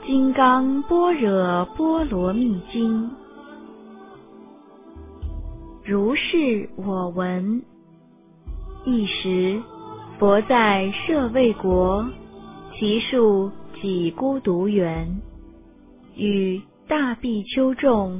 金刚般若波罗蜜经。如是我闻。一时，佛在舍卫国，其数几孤独园，与大比丘众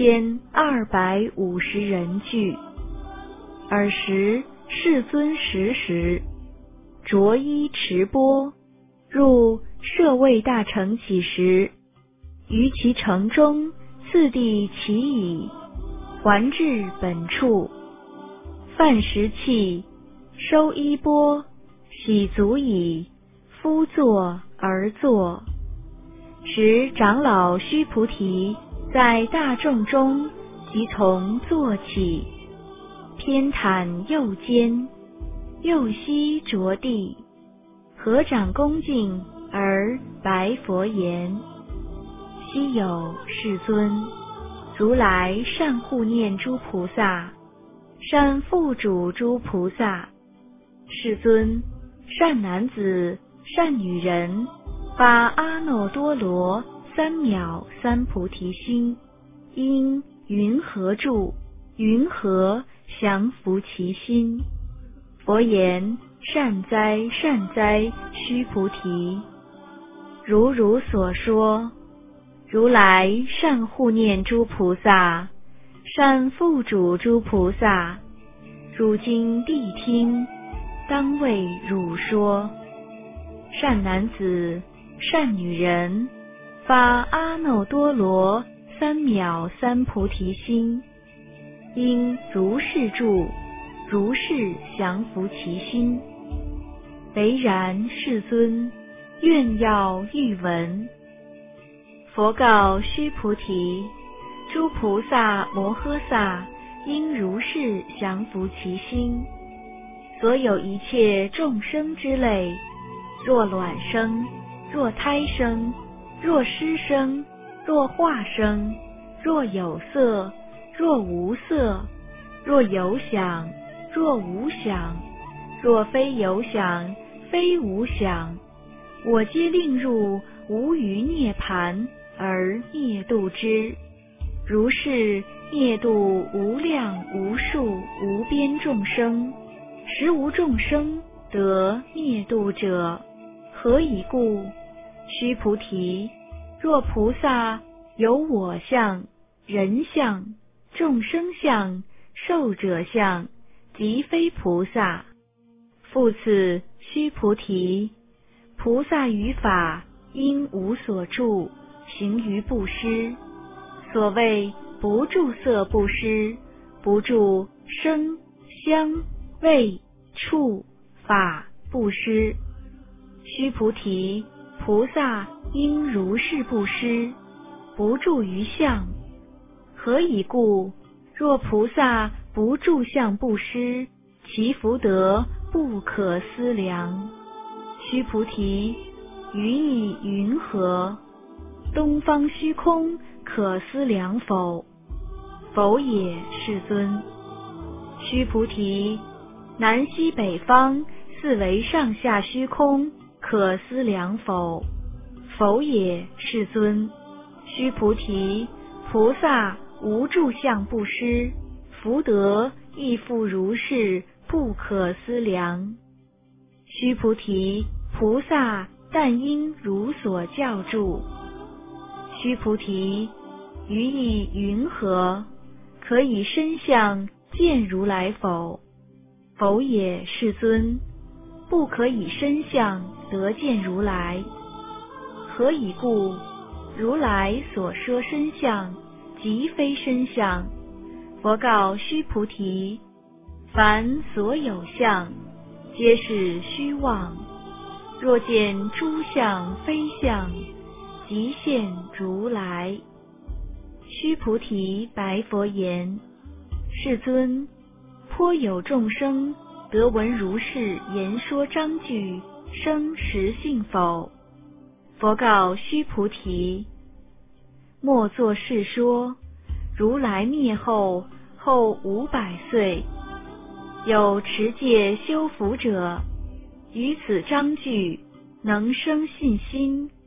1250人聚。尔时世尊时时，着衣持钵，入舍卫大城乞食，于其城中次第乞已，还至本处，饭食讫，收衣钵，洗足已，敷座而坐。时长老须菩提在大众中即从坐起，偏袒右肩，右膝着地，合掌恭敬而白佛言：昔有世尊，如来善护念诸菩萨，善付嘱诸菩萨。世尊，善男子、善女人，发阿耨多罗三藐三菩提心，因云何住？云何降伏其心？佛言：善哉，善哉，须菩提！如所说，如来善护念诸菩萨，善付嘱诸菩萨。汝今谛听，当为汝说。善男子、善女人，发阿耨多罗三藐三菩提心，应如是住，如是降伏其心。唯然，世尊，愿要欲闻。佛告须菩提：诸菩萨摩诃萨应如是降伏其心。所有一切众生之类，若卵生，若胎生，若湿生，若化生，若有色，若无色，若有想，若无想，若非有想，非无想，我皆令入无余涅盘而灭度之。如是灭度无量无数无边众生，实无众生得灭度者。何以故？须菩提，若菩萨有我相、人相、众生相、寿者相，即非菩萨。复次，须菩提，菩萨于法应无所住，行于布施。所谓不住色布施，不住声、香、味、触、法布施。须菩提，菩萨应如是布施，不住于相。何以故？若菩萨不住相布施，其福德不可思量。须菩提，于意云何？东方虚空可思量否？否也，世尊。须菩提，南西北方四维上下虚空可思量否？否也，世尊。须菩提，菩萨无住相布施，福德亦复如是，不可思量。须菩提，菩萨但应如所教住。须菩提，于意云何？可以身相见如来否？否也，世尊。不可以身相得见如来。何以故？如来所说身相，即非身相。佛告须菩提：凡所有相，皆是虚妄。若见诸相非相，即现如来。须菩提白佛言：世尊，颇有众生得闻如是言说章句，生实信否？佛告须菩提：莫作是说。如来灭后500岁，有持戒修福者，于此章句能生信心，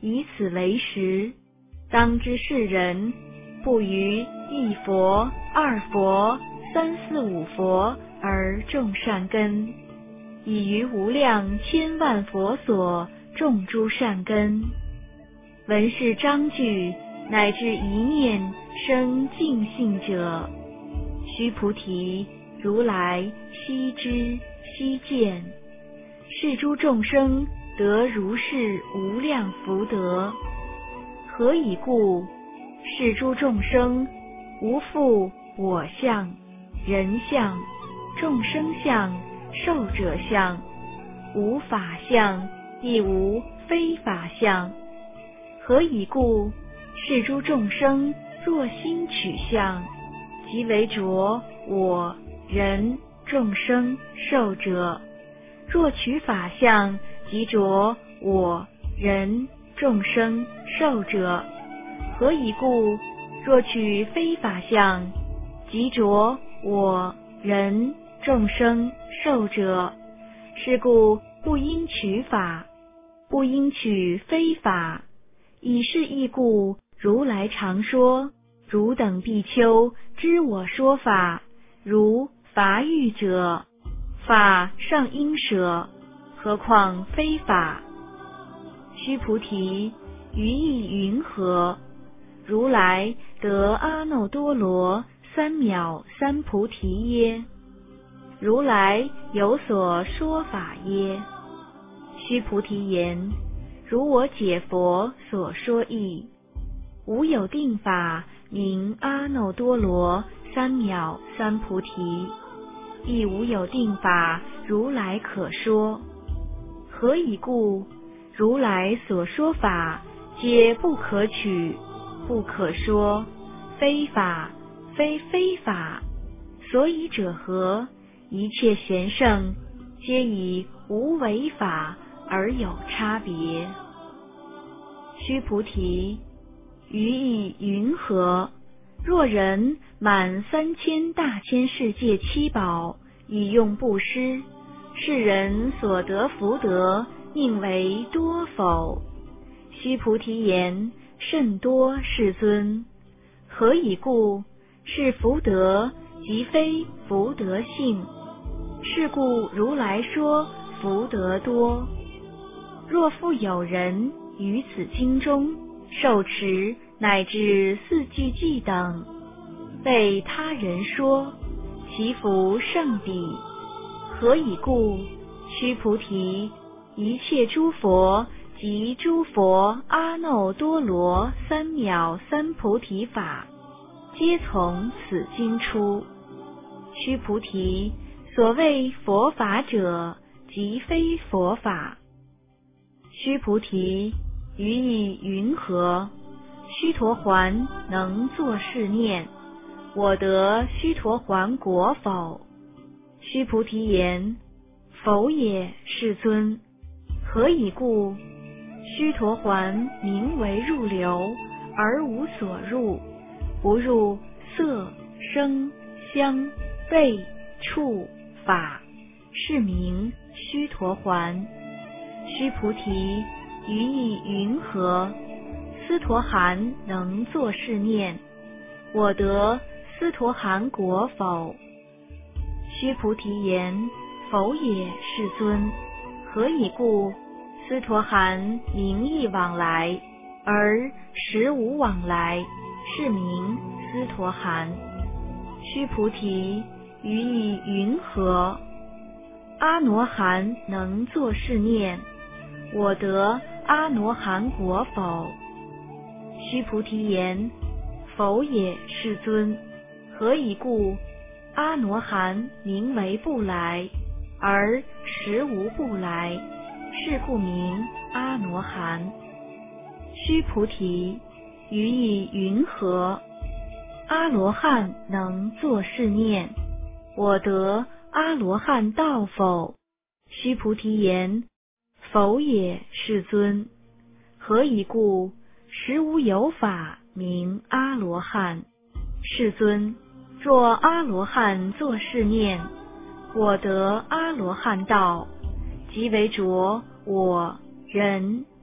以此为实，当知世人不于一佛、二佛、三四五佛而种善根，以于无量千万佛所种诸善根。闻是章句，乃至一念生净信者，须菩提，如来悉知悉见，是诸众生得如是无量福德。何以故？是诸众生无复我相、人相、众生相、寿者相，无法相，亦无非法相。何以故？是诸众生若心取相，即为着我、人、众生、寿者；若取法相，即着我、人、众生、寿者。何以故？若取非法相，即着我、人、众生、寿者。是故不应取法，不应取非法。以是义故，如来常说：汝等比丘知我说法，如法欲者，法尚应舍，何况非法？须菩提，于意云何？如来得阿耨多罗三藐三菩提耶？如来有所说法耶？须菩提言：如我解佛所说义，无有定法名阿耨多罗三藐三菩提，亦无有定法如来可说。何以故？如来所说法，皆不可取，不可说，非法，非非法。所以者何？一切贤圣，皆以无为法而有差别。须菩提，于意云何？若人满3000大千世界七宝，以用布施，是人所得福德，宁为多否？须菩提言：甚多，世尊。何以故？是福德，即非福德性。是故如来说福德多。若复有人于此经中受持乃至4句偈等，被他人说，其福甚彼。何以故？须菩提，一切诸佛及诸佛阿耨多罗三藐三菩提法，皆从此经出。须菩提，所谓佛法者，即非佛法。须菩提，于意云何？须陀洹能作是念：我得须陀洹果否？须菩提言：否也，世尊。何以故？须陀洹名为入流，而无所入，不入色、声、香、味、触、法，是名须陀洹。须菩提，于意云何？斯陀含能作是念：我得斯陀含果否？须菩提言：否也，世尊。何以故？斯陀含名义往来，而实无往来，是名斯陀含。须菩提，于意云何？阿罗汉能作是念：我得阿罗汉果否？须菩提言：否也，世尊。何以故？阿罗汉名为不来，而实无不来，是故名阿罗汉。须菩提，于意云何？阿罗汉能作是念：我得阿罗汉道否？须菩提言：否也，世尊。何以故？实无有法名阿罗汉。世尊，若阿罗汉作是念：我得阿罗汉道，即为着我、人、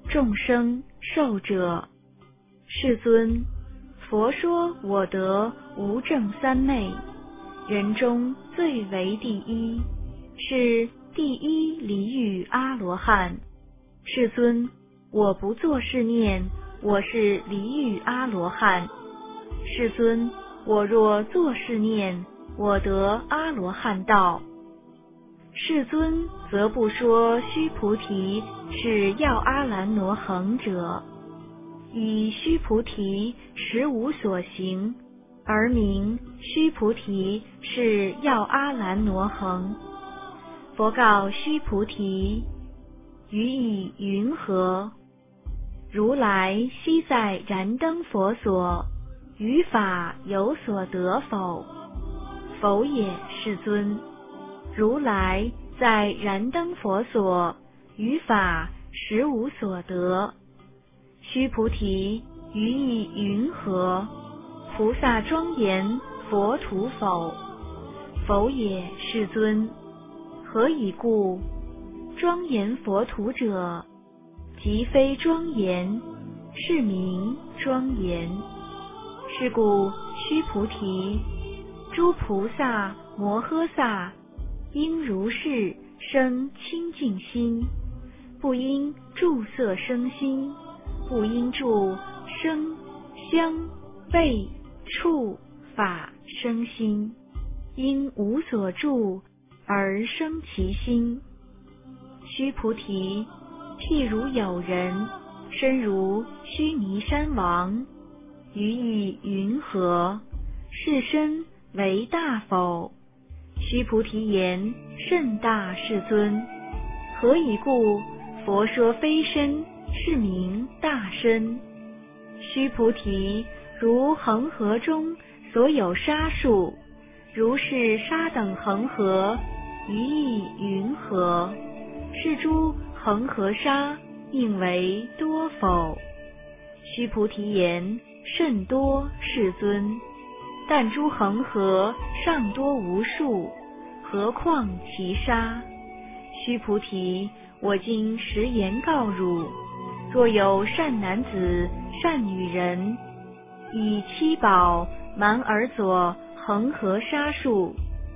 众生寿者。世尊，佛说我得无证三昧，人中最为第一，是第一离欲阿罗汉。世尊，我不作是念，我是离欲阿罗汉。世尊，我若作是念，我得阿罗汉道。世尊则不说须菩提是要阿兰罗恒者，以须菩提实无所行，而名须菩提是要阿兰罗恒。佛告须菩提：于意云何？如来昔在燃灯佛所，于法有所得否？否也，世尊。如来在燃灯佛所，于法实无所得。须菩提，于意云何？菩萨庄严佛土否？否也，世尊。何以故？庄严佛土者，即非庄严，是名庄严。是故须菩提，诸菩萨摩诃萨应如是生清净心，不应住色生心，不应住声香味触法生心，因无所住而生其心。须菩提，譬如有人身如须弥山王，于意云何？是身为大否？须菩提言：甚大，世尊。何以故？佛说非身，是名大身。须菩提，如恒河中所有沙数，如是沙等恒河，于意云何？是诸恒河沙应为多否？须菩提言：甚多，世尊。但诸恒河尚多无数，何况其沙？须菩提，我今实言告汝：若有善男子、善女人，以七宝满而佐恒河沙数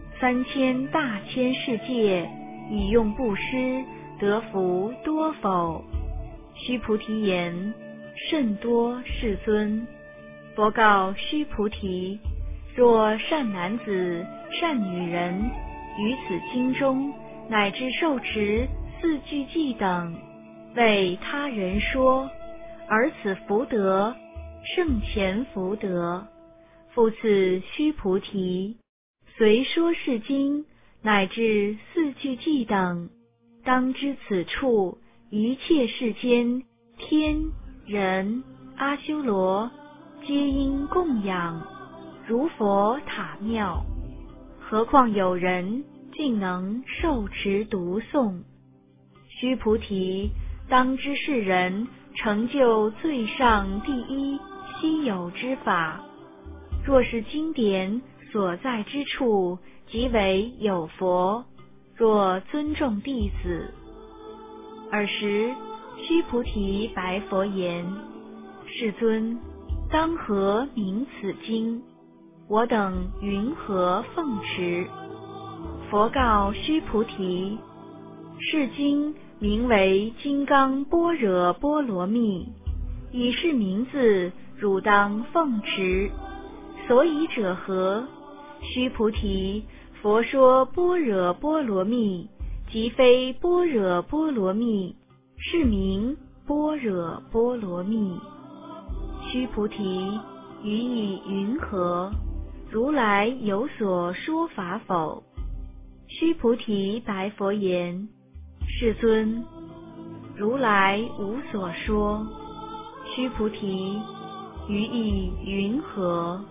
3000大千世界，以用布施，得福多否？须菩提言：甚多，世尊。佛告须菩提：若善男子、善女人于此经中，乃至受持4句偈等，为他人说，而此福德胜前福德。复次须菩提，随说是经乃至4句偈等，当知此处一切世间天人阿修罗皆应供养，如佛塔庙。何况有人竟能受持读诵？须菩提，当知是人成就最上第一稀有之法。若是经典所在之处，即为有佛。若尊重弟子，尔时须菩提白佛言：世尊，当何名此经？我等云何奉持？佛告须菩提：是经名为金刚般若波罗蜜，以是名字，汝当奉持。所以者何？须菩提，佛说般若波罗蜜，即非般若波罗蜜，是名般若波罗蜜。须菩提，于意云何？如来有所说法否？须菩提白佛言：世尊，如来无所说。须菩提，于意云何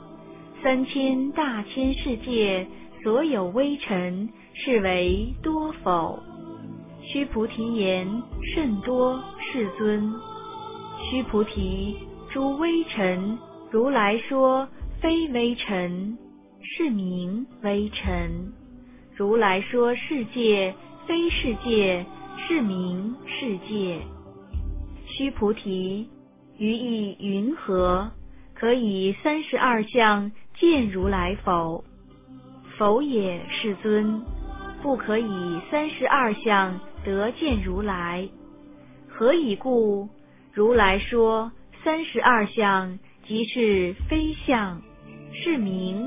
？3000大千世界所有微尘，是为多否？须菩提言：甚多，世尊。须菩提，诸微尘，如来说非微尘，是名微尘。如来说世界非世界，是名世界。 须菩提，于意云何？可以32相见如来否？否也，世尊，不可以32相得见如来。何以故？如来说32相即是非相，是名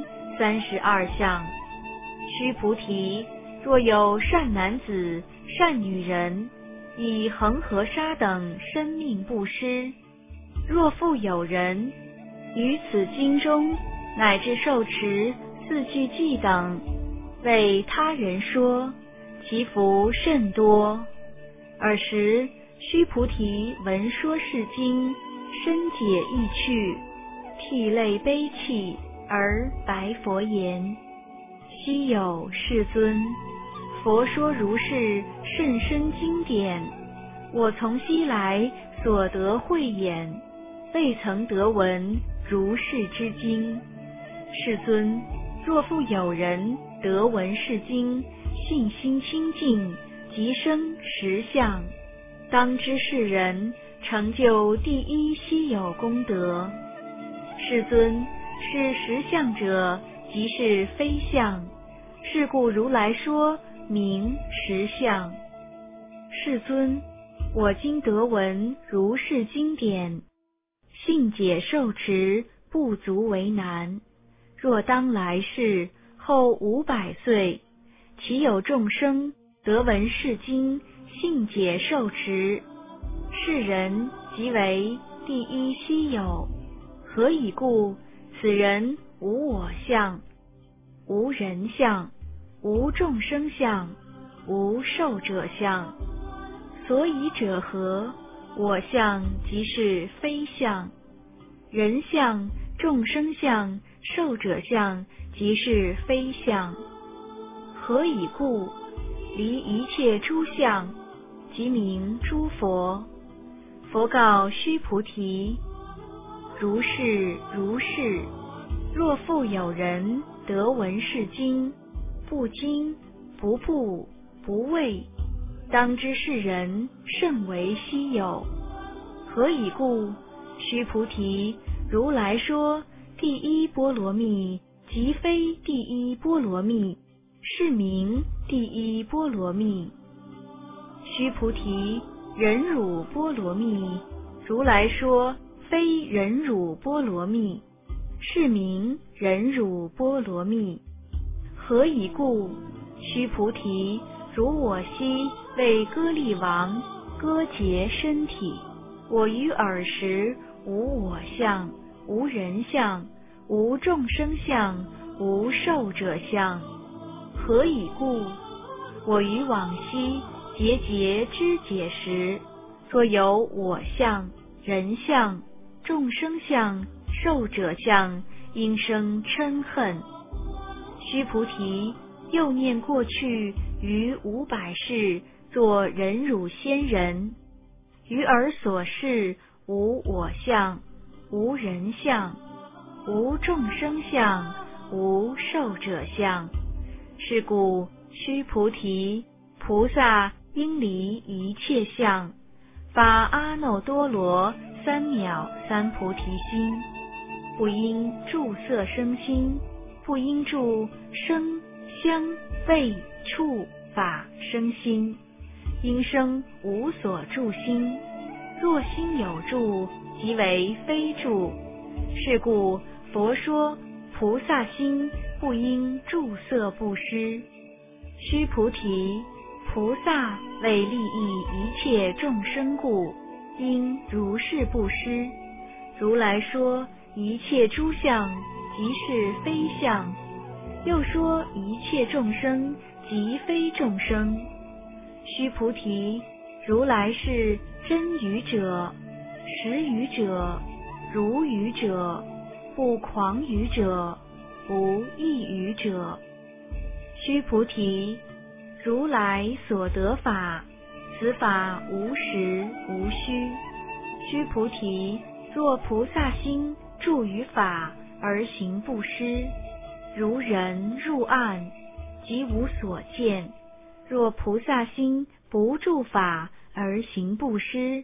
32相。须菩提，若有善男子、善女人，以恒河沙等生命布施，若复有人于此经中乃至受持4句偈等，为他人说，其福甚多。尔时须菩提闻说是经，深解意趣，涕泪悲泣，而白佛言：希有世尊，佛说如是甚深经典，我从昔来所得慧眼，未曾得闻如是之经。世尊，若复有人得闻是经，信心清净，即生实相，当知是人成就第一稀有功德。世尊，是实相者，即是非相，是故如来说名实相。世尊，我今得闻如是经典，信解受持，不足为难。若当来世后500岁，其有众生得闻是经，信解受持，是人即为第一稀有。何以故？此人无我相，无人相，无众生相，无寿者相。所以者何？我相即是非相，人相、众生相、寿者相即是非相。何以故？离一切诸相，即名诸佛。佛告须菩提：如是如是，若复有人得闻是经，不惊不怖不畏，当知是人甚为稀有。何以故？须菩提，如来说第一波罗蜜，即非第一波罗蜜，是名第一波罗蜜。须菩提，忍辱波罗蜜，如来说非忍辱波罗蜜，是名忍辱波罗蜜。何以故？须菩提，如我昔为歌利王割截身体，我于尔时无我相，无人相，无众生相，无寿者相。何以故？我于往昔节节肢解时，若有我相、人相、众生相、寿者相，应生嗔恨。须菩提，又念过去于500世作忍辱仙人，于尔所示无我相，无人相，无众生相，无寿者相。是故须菩提，菩萨应离一切相，发阿耨多罗三藐三菩提心，不应住色生心，不应住声香味触法生心，应生无所住心。若心有住，即为非住。是故佛说菩萨心不应住色布施。须菩提，菩萨为利益一切众生故，应如是布施。如来说一切诸相即是非相，又说一切众生即非众生。须菩提，如来是真语者、实语者、如语者、不诳语者、不异语者。须菩提，如来所得法，此法无实无虚。须菩提，若菩萨心住于法而行布施，如人入暗，即无所见；若菩萨心不住法而行布施，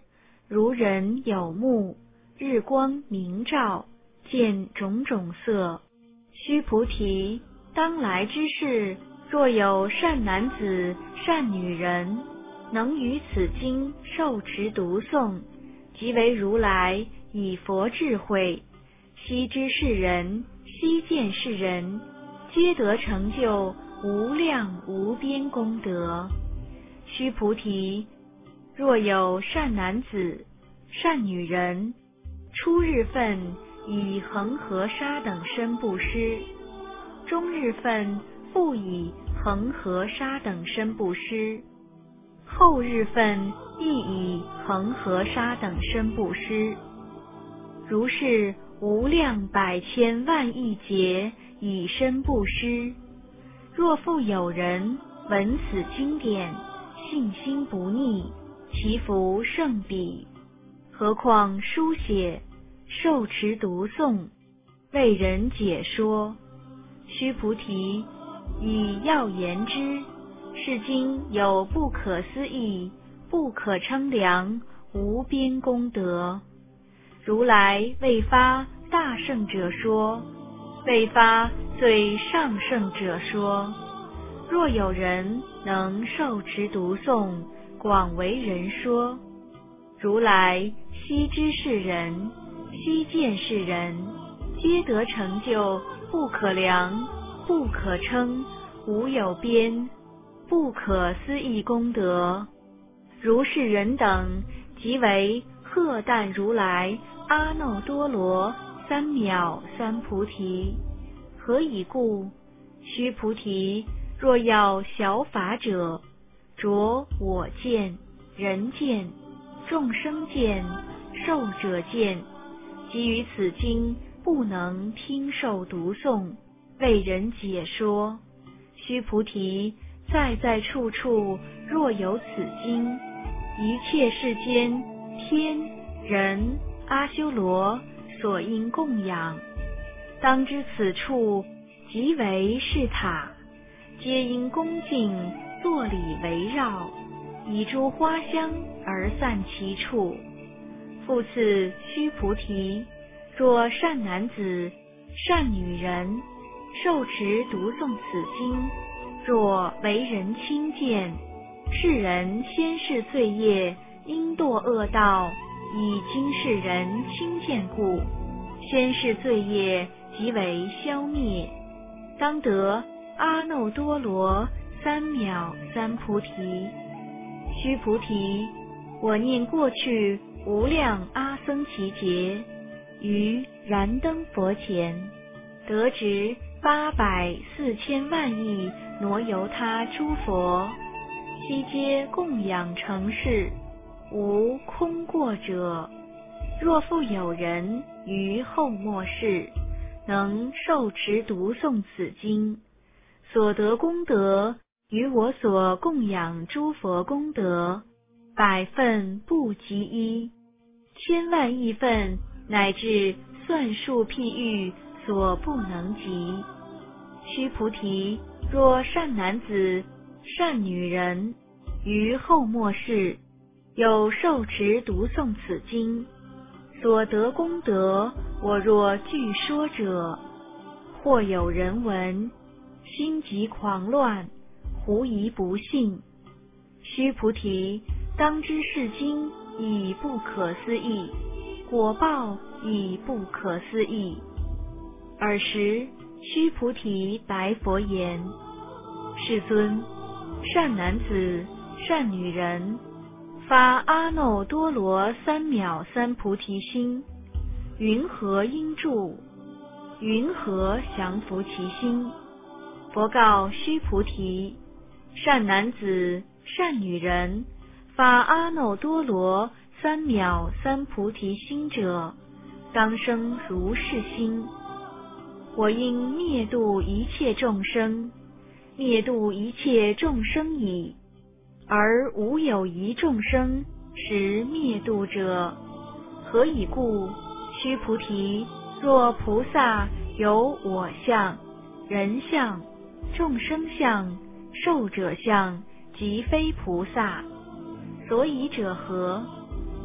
如人有目，日光明照，见种种色。须菩提，当来之世，若有善男子、善女人，能于此经受持读诵，即为如来以佛智慧，悉知是人，悉见是人，皆得成就无量无边功德。须菩提，若有善男子、善女人，初日分以恒河沙等身布施，中日分复以恒河沙等身布施，后日分亦以恒河沙等身布施。如是无量百千万亿劫以身布施。若复有人闻此经典，信心不逆，其福甚彼。何况书写、受持读诵，为人解说。须菩提，以要言之，是经有不可思议、不可称量无边功德。如来为发大圣者说，为发最上圣者说。若有人能受持读诵，广为人说，如来悉知是人，悉见是人，皆得成就不可量、不可称、无有边、不可思议功德。如是人等，即为荷担如来阿耨多罗三藐三菩提。何以故？须菩提，若要小法者，着我见、人见、众生见、寿者见，即于此经不能听受读诵，为人解说。须菩提，在在处处若有此经，一切世间天人阿修罗所应供养。当知此处即为是塔，皆因恭敬作礼围绕，以诸花香而散其处。复次，须菩提，若善男子、善女人，受持读诵此经，若为人轻贱，世人先世罪业因堕恶道，以今世人轻贱故，先世罪业即为消灭，当得阿耨多罗三藐三菩提。须菩提，我念过去无量阿僧祇劫，于燃灯佛前，得值840,000万亿挪由他诸佛，悉皆供养成事，无空过者。若复有人于后末世，能受持读诵此经，所得功德与我所供养诸佛功德100分不及一，千万亿分乃至算数譬喻所不能及。须菩提，若善男子、善女人，于后末世有受持读诵此经，所得功德，我若具说者，或有人闻，心急狂乱，狐疑不信。须菩提，当知是经亦不可思议，果报亦不可思议。尔时，须菩提白佛言：世尊，善男子、善女人，发阿耨多罗三藐三菩提心，云何应住？云何降伏其心？佛告须菩提：善男子、善女人，发阿耨多罗三藐三菩提心者，当生如是心。我应灭度一切众生，灭度一切众生已，而无有一众生实灭度者。何以故？须菩提，若菩萨有我相、人相、众生相、寿者相，即非菩萨。所以者何？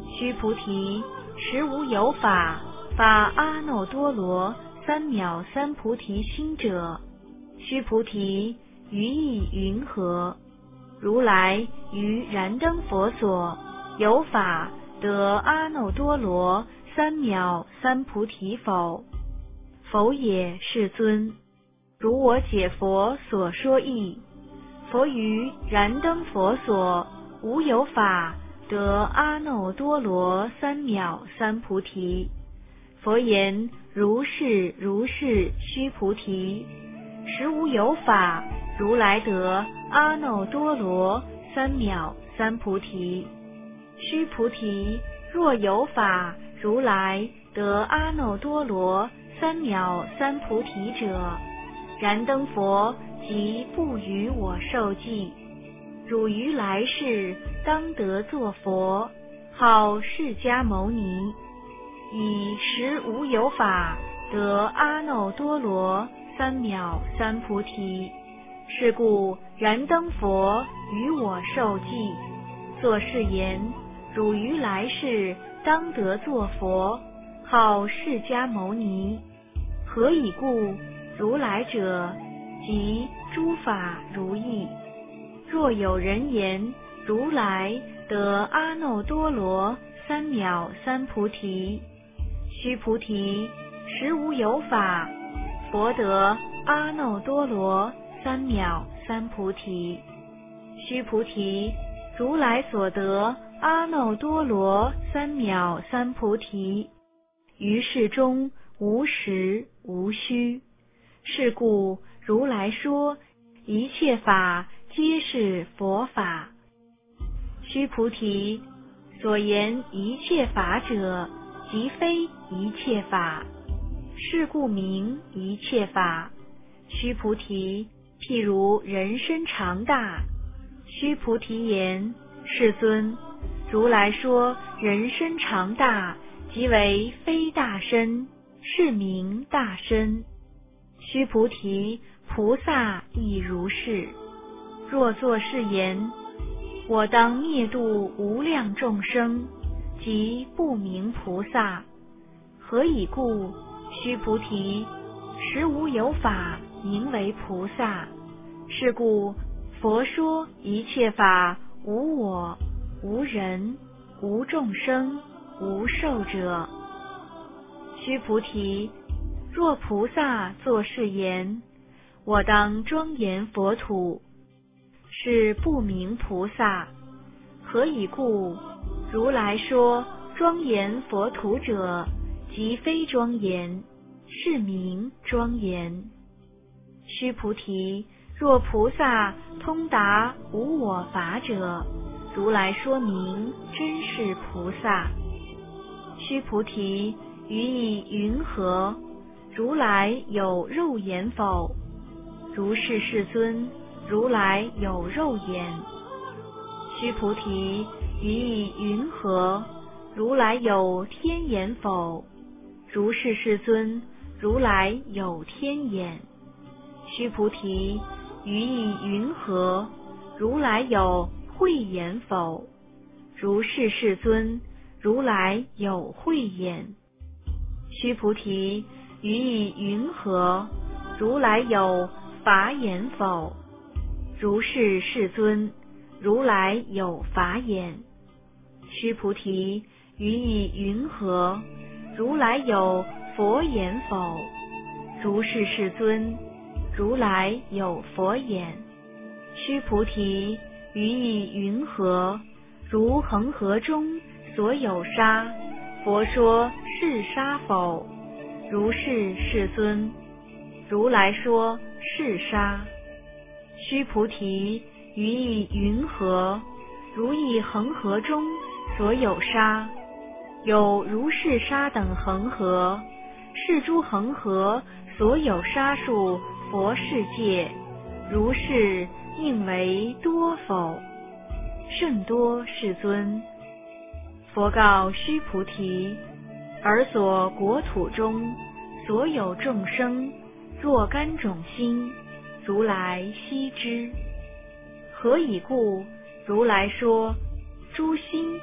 须菩提，实无有法发阿耨多罗三藐三菩提心者。须菩提，于意云何？如来于燃灯佛所有法得阿耨多罗三藐三菩提否？否也，世尊。如我解佛所说义，佛于燃灯佛所无有法得阿耨多罗三藐三菩提。佛言：如是如是，须菩提，实无有法如来得阿耨多罗三藐三菩提。须菩提，若有法如来得阿耨多罗三藐三菩提者，燃灯佛即不与我受记。汝于来世当得作佛，号释迦牟尼，以实无有法得阿耨多罗三藐三菩提。是故燃灯佛与我受记，作是言：汝于来世当得作佛，号释迦牟尼。何以故？如来者，即诸法如意。若有人言如来得阿耨多罗三藐三菩提，须菩提，实无有法佛得阿耨多罗三藐三菩提。须菩提，如来所得阿耨多罗三藐三菩提，于世中无实无虚。是故如来说一切法皆是佛法。须菩提，所言一切法者，即非一切法，是故名一切法。须菩提，譬如人身长大。须菩提言：世尊，如来说人身长大，即为非大身，是名大身。须菩提，菩萨亦如是。若作是言：我当灭度无量众生，即不名菩萨。何以故？须菩提，实无有法名为菩萨。是故佛说一切法无我、无人、无众生、无寿者。须菩提，若菩萨作是言：我当庄严佛土，是不名菩萨。何以故？如来说庄严佛土者，即非庄严，是名庄严。须菩提，若菩萨通达无我法者，如来说明真是菩萨。须菩提，于意云何？如来有肉眼否？如是，世尊，如来有肉眼。须菩提，于意云何？如来有天眼否？如是，世尊，如来有天眼。须菩提，于意云何？如来有慧眼否？如是，世尊，如来有慧眼。须菩提，于意云何？如来有法眼否？如是，世尊，如来有法眼。须菩提，于意云何？如来有佛眼否？如是，世尊，如来有佛眼。须菩提，于意云何？如恒河中所有沙，佛说是沙否？如是，世尊，如来说是沙。须菩提，于意云何？如意恒河中所有沙，有如是沙等恒河，是诸恒河所有沙数佛世界，如是应为多否？甚多，世尊。佛告须菩提：尔所国土中所有众生，若干种心，如来悉知。何以故？如来说诸心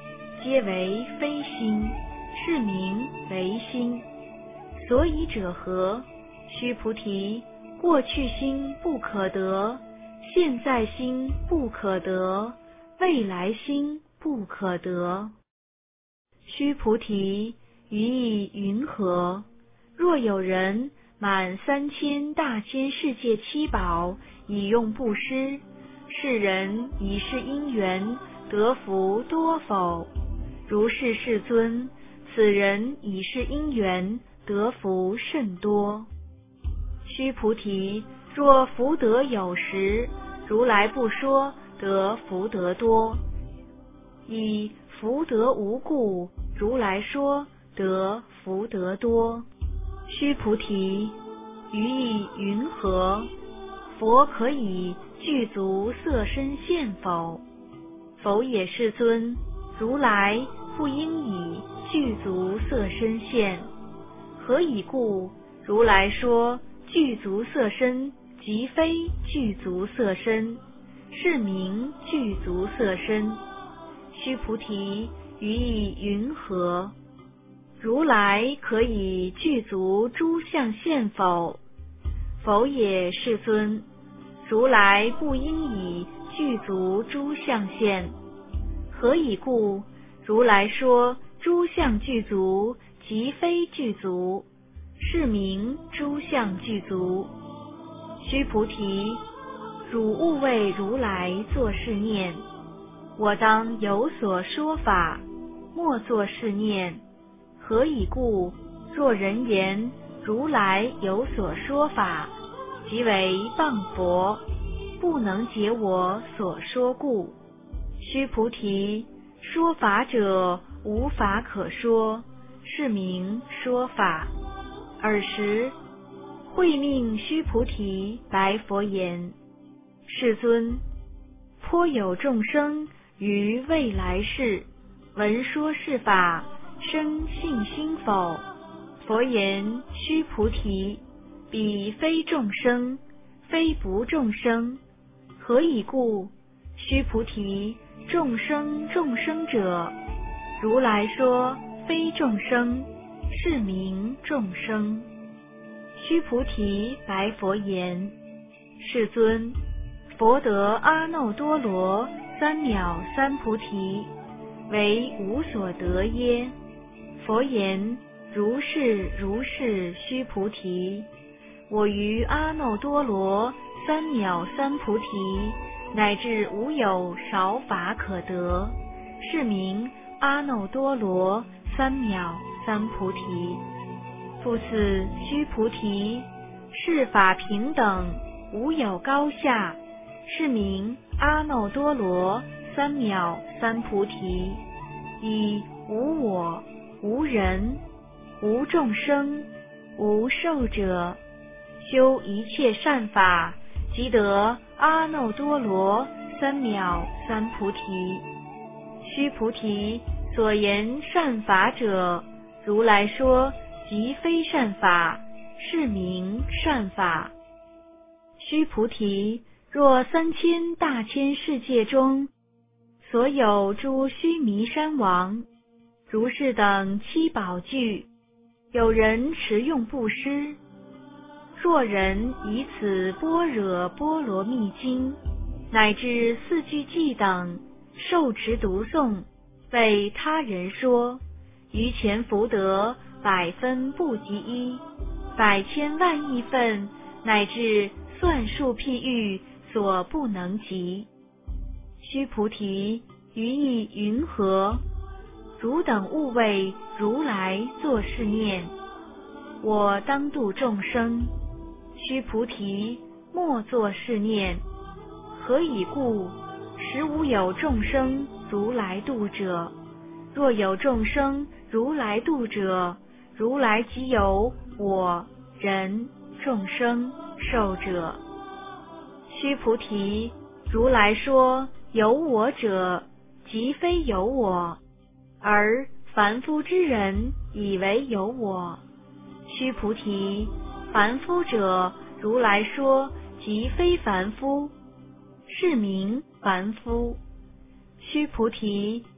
皆为非心，是名为心。所以者何？须菩提，过去心不可得，现在心不可得，未来心不可得。须菩提，于意云何？若有人满3000大千世界七宝，以用布施，是人以是因缘得福多否？如是世尊，此人以是因缘得福甚多。须菩提，若福德有时，如来不说得福德多；以福德无故，如来说得福德多。须菩提，于意云何？佛可以具足色身现否？否也，世尊。如来不应以具足色身现。何以故？如来说具足色身，即非具足色身，是名具足色身。须菩提，于意云何？如来可以具足诸相现否？否也，世尊。如来不应以具足诸相现。何以故？如来说诸相具足，即非具足，是名诸相具足。须菩提，汝勿为如来作是念：我当有所说法，莫作是念。何以故？若人言如来有所说法，即为谤佛，不能解我所说故。须菩提，说法者无法可说，是名说法。尔时，慧命须菩提白佛言：世尊，颇有众生于未来世闻说是法，生信心否？佛言：须菩提，彼非众生，非不众生。何以故？须菩提，众生者，如来说非众生，是名众生。须菩提白佛言：世尊，佛得阿耨多罗三藐三菩提，为无所得耶？佛言：如是如是，须菩提，我于阿耨多罗三藐三菩提，乃至无有少法可得，是名阿耨多罗三藐三菩提。复次，须菩提，是法平等，无有高下，是名阿耨多罗三藐三菩提。以无我、无人、无众生、无寿者，修一切善法，即得阿耨多罗三藐三菩提。须菩提，所言善法者，如来说即非善法，是名善法。须菩提，若3000大千世界中，所有诸须弥山王、如是等七宝具，有人持用布施，若人以此般若波罗蜜经，乃至四句偈等，受持读诵，为他人说，于前福德百分不及一，百千万亿分，乃至算数譬喻，所不能及。须菩提，于意云何？汝等勿为如来作是念：我当度众生。须菩提，莫作是念。何以故？实无有众生如来度者。若有众生如来度者，如来即有我、人、众生、寿者。须菩提，如来说有我者，即非有我，而凡夫之人以为有我。须菩提，凡夫者，如来说即非凡夫，是名凡夫。须菩提，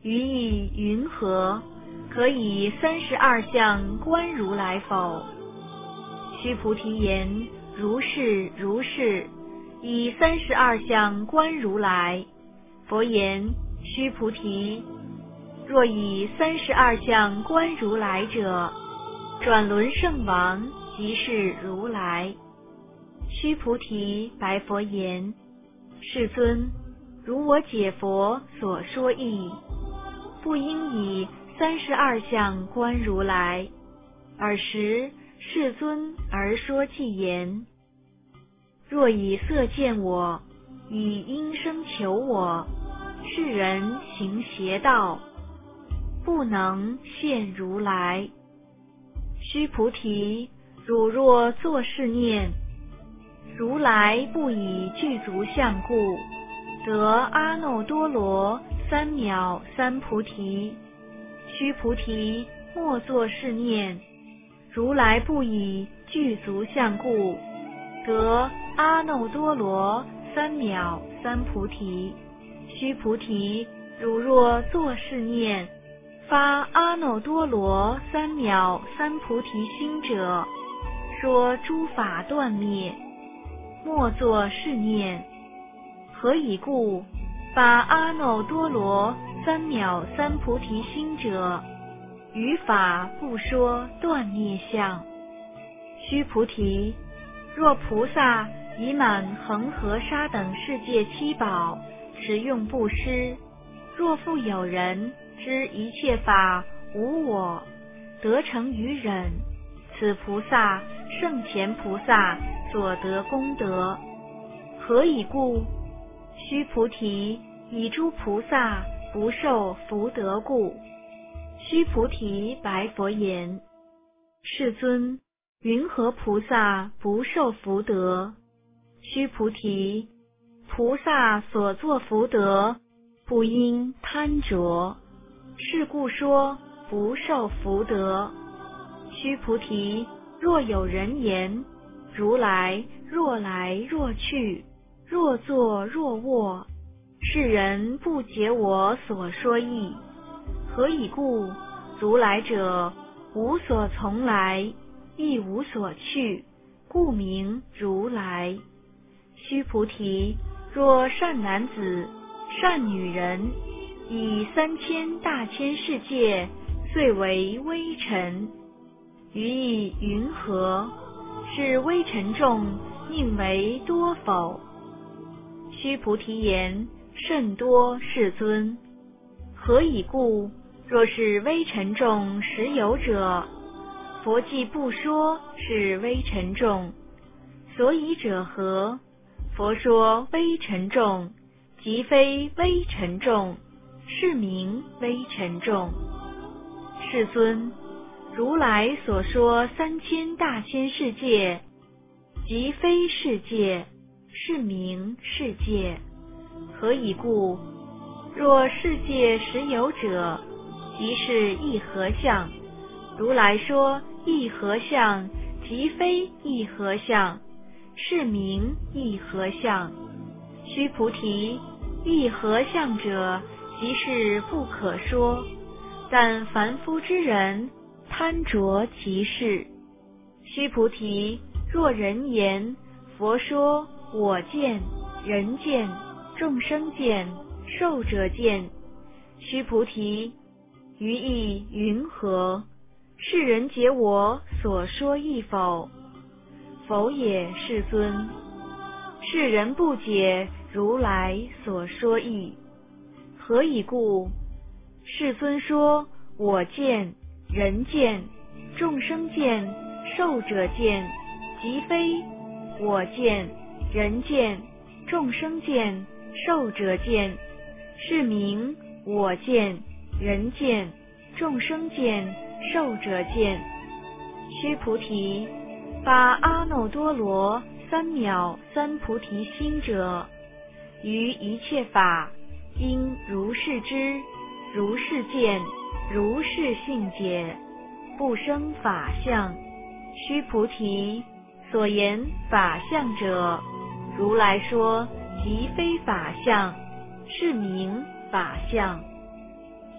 于意云何？可以32相观如来否？须菩提言：如是如是。以32相观如来。佛言：须菩提，若以32相观如来者，转轮圣王即是如来。须菩提白佛言：世尊，如我解佛所说义，不应以32相观如来。尔时世尊而说偈言：若以色见我，以音声求我，世人行邪道，不能见如来。须菩提，汝若作是念：如来不以具足相故，得阿耨多罗三藐三菩提。须菩提，莫作是念：如来不以具足相故，得阿耨多罗三藐三菩提。须菩提，汝若作是念，发阿耨多罗三藐三菩提心者，说诸法断灭，莫作是念。何以故？发阿耨多罗三藐三菩提心者，于法不说断灭相。须菩提，若菩萨以满恒河沙等世界七宝，持用布施，若复有人知一切法无我，得成于忍，此菩萨胜前菩萨所得功德。何以故？须菩提，以诸菩萨不受福德故。须菩提白佛言：世尊，云何菩萨不受福德？须菩提，菩萨所作福德，不应贪着，是故说不受福德。须菩提，若有人言：如来若来若去，若坐若卧，世人不解我所说义。何以故？如来者，无所从来，亦无所去，故名如来。须菩提，若善男子、善女人，以3000大千世界遂为微尘，于意云何？是微尘众宁为多否？须菩提言：甚多，世尊。何以故？若是微尘众实有者，佛既不说是微尘众，所以者何？佛说微尘众，即非微尘众，是名微尘众。世尊，如来所说3000大千世界，即非世界，是名世界。何以故？若世界实有者，即是一合相。如来说一合相，即非一合相，是名一合相。须菩提，一合相者，即是不可说，但凡夫之人贪着其事。须菩提，若人言：佛说我见、人见、众生见、寿者见。须菩提，于意云何？世人解我所说义否？否也，世尊。世人不解如来所说义。何以故？世尊说我见、人见、众生见、寿者见，即非我见、人见、众生见、寿者见，是名我见、人见、众生见、寿者见。须菩提，发阿耨多罗三藐三菩提心者，于一切法应如是知，如是见，如是信解，不生法相。须菩提，所言法相者，如来说即非法相，是名法相。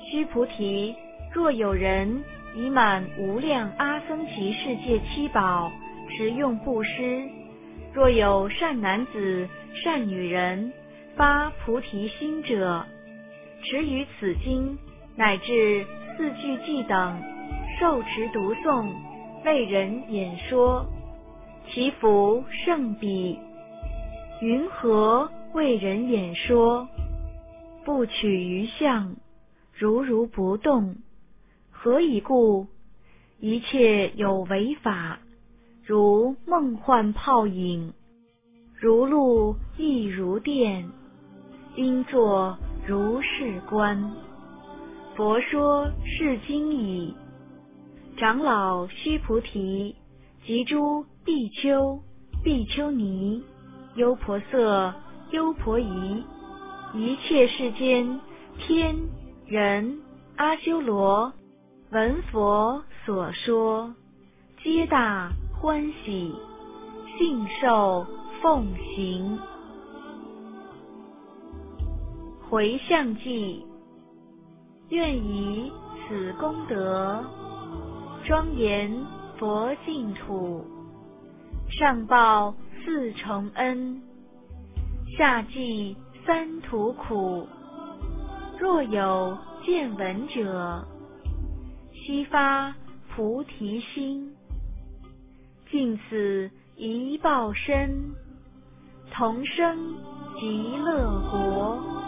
须菩提，若有人以满无量阿僧祇世界七宝，持用布施，若有善男子、善女人发菩提心者，持于此经乃至四句偈等，受持读诵，为人演说，其福胜彼。云何为人演说？不取于相，如不动。何以故？一切有为法，如梦幻泡影，如露亦如电，应作如是观。佛说是经已。长老须菩提，及诸比丘、比丘尼、优婆塞、优婆夷，一切世间天人阿修罗，闻佛所说，皆大欢喜，信受奉行。回向偈。愿以此功德，庄严佛净土，上报四重恩，下济三途苦。若有见闻者，悉发菩提心，尽此一报身，同生极乐国。